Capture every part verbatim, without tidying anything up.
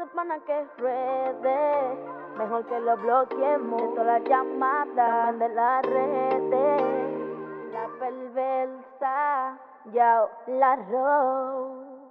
Ese pana que ruede, mejor que lo bloqueemos. De todas las llamadas, de las redes. La perversa, ya la row.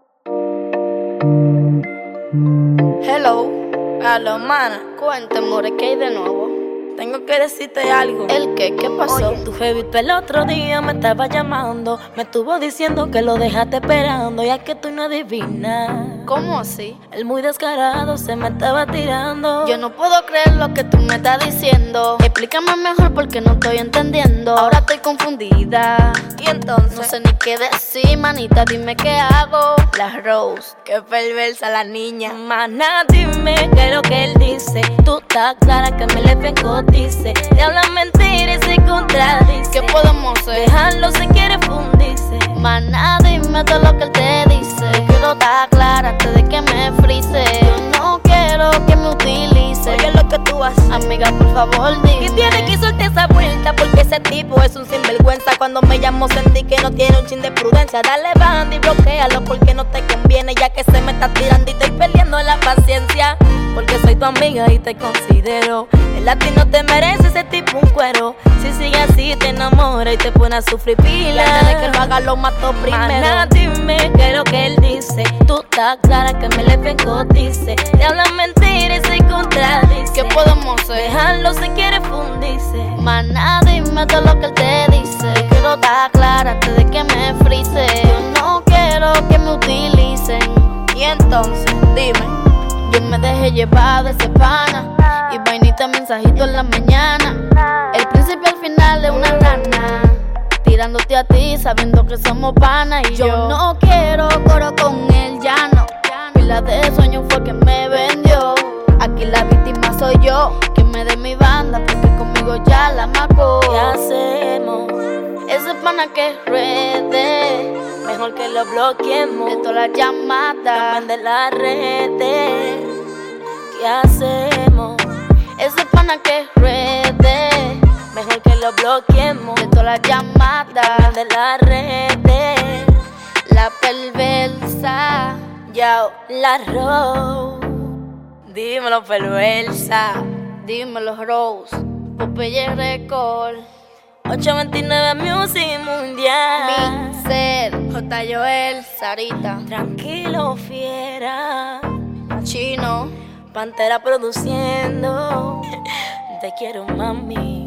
Hello, aló, mana, cuéntame, more, ¿qué hay de nuevo? Tengo que decirte algo. ¿El qué? ¿Qué pasó? Oye, tu jevito el otro día me estaba llamando. Me estuvo diciendo que lo dejaste esperando. Ya que tú no adivinas. ¿Cómo así? Él muy descarado se me estaba tirando. Yo no puedo creer lo que tú me estás diciendo. Explícame mejor porque no estoy entendiendo. Ahora estoy confundida. Y entonces no sé ni qué decir, manita, dime qué hago. La Rose, qué perversa la niña. Mana, dime qué es lo que él dice. Tú estás clara que me le vengo, dice. Te habla mentiras y se contradice. ¿Qué podemos hacer? Déjalo si quiere fundirse. Maná, dime todo lo que él te dice. Quiero estar clara antes de que me frise. Yo no quiero que me utilice. Oye lo que tú haces, amiga, por favor, dime. Y tiene que soltar esa vuelta porque ese tipo es un sinvergüenza. Cuando me llamó sentí que no tiene un chin de prudencia. Dale banda y bloquealo porque no te conviene. Ya que se me está tirando y estoy perdiendo la paciencia. Porque soy tu amiga y te considero. El a ti no te merece ese tipo un cuero. Si sigue así te enamora y te pone a sufrir pila. Antes de que lo haga lo mato primero. Mana, dime qué es lo que él dice. Tú estás clara que me le vengo, dice. Te hablan mentiras y se contradice. ¿Qué podemos hacer? Déjalo si quiere fundirse. Maná, dime todo lo que él te dice. Quiero estar clara antes de que me frise. Yo no quiero que me utilicen. Y entonces, dime. Yo me dejé llevar de ese pana y vainita mensajito en la mañana. El principio al final de una rana, tirándote a ti sabiendo que somos panas. Y yo, yo no quiero coro con él, ya no. Pila de sueño fue que me vendió. Aquí la víctima soy yo, que me dé mi banda porque conmigo ya la marcó. ¿Qué hacemos? Ese pana que ruede, mejor que lo bloqueemos. De todas las llamadas, también de las redes. ¿Qué hacemos? Ese pana que ruede, mejor que lo bloqueemos. De todas las llamadas, también de las redes. La perversa, ya la row. Dímelo, perversa. Dímelo, Rose. Popeye Record. ocho veintinueve Music Mundial. Mixer, J. Joel, Sarita. Tranquilo, fiera. Chino. Pantera produciendo. Te quiero, mami.